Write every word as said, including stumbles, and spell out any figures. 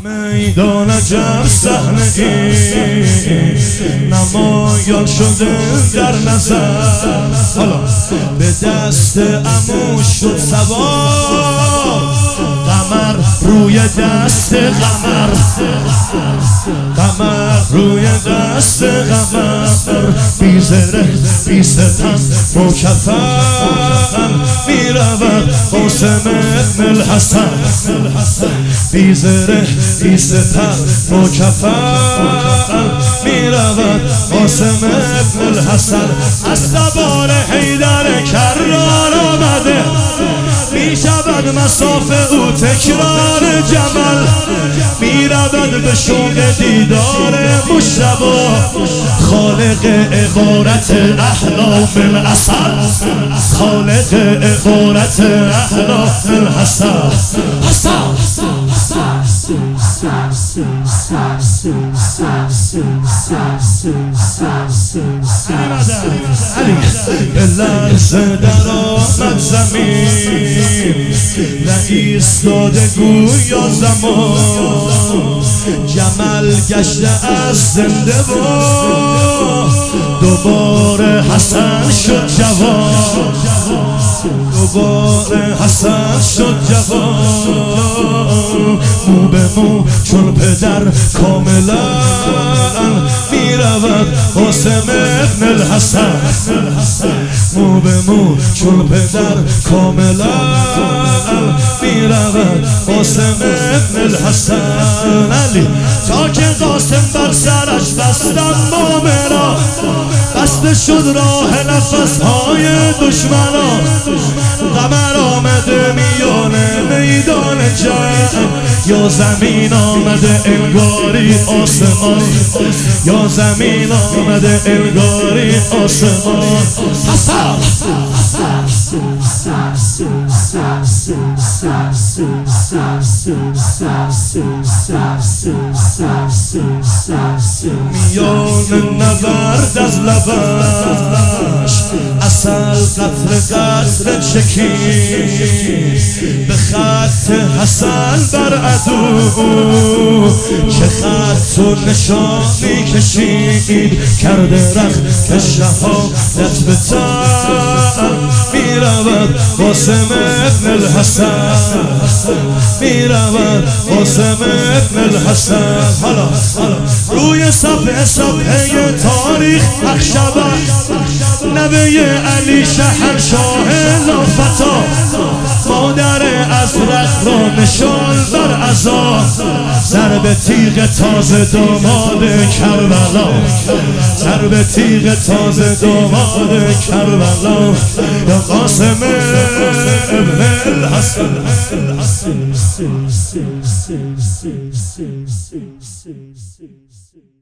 میدان عجب صحنه ای نمایان شده در نظر. حالا به دست عمو شد سوار قمر روی دست قمر، قمر روی دست قمر، بی زره بی ستم مکفن میرود قاسم ابن الحسن، بی زره بی ستم مکفن میرود قاسم ابن الحسن. از سوار حیدر کرار آمده میشود مسافه او تکرار جمل، میرود به شوق دیدار مجتبی خالق عبارت احلام العسل، خالق عبارت احلام الحسن. علی به لرزه در آمد زمین نایستاده گویا زمان، جمل گشته از زنده و دوباره حسن شد جوان، دوباره حسن شد جوان، مو به مو چون پدر کاملا میرود قاسم ابن الحسن، مو به مو چون پدر کاملا میرود قاسم ابن الحسن. علی تا که قاسم بر سرش بستم مامرا بسته شد راه نفسهای دشمنان، قمر آمده میانه میدان جنگ، یا زمین آمده انگاری آسمان، یا زمین آمده انگاری آسمان. میان نبرد از لبش عسل قطر قطر چکید، به خط حسن بر عدو که خط و نشانی کشید، کرده رخت شهادت به تن میرود قاسم ابن الحسن، میرود قاسم ابن الحسن. حالا روی صفحه صفحه تاریخ حق شود نبی علی شهنشاه لافتا، مادر ازرق را نشان بر عزا، ضرب تیغ تازه داماد کربلا، ضرب تیغ تازه داماد کربلا، یا قاسم ابن الحسن.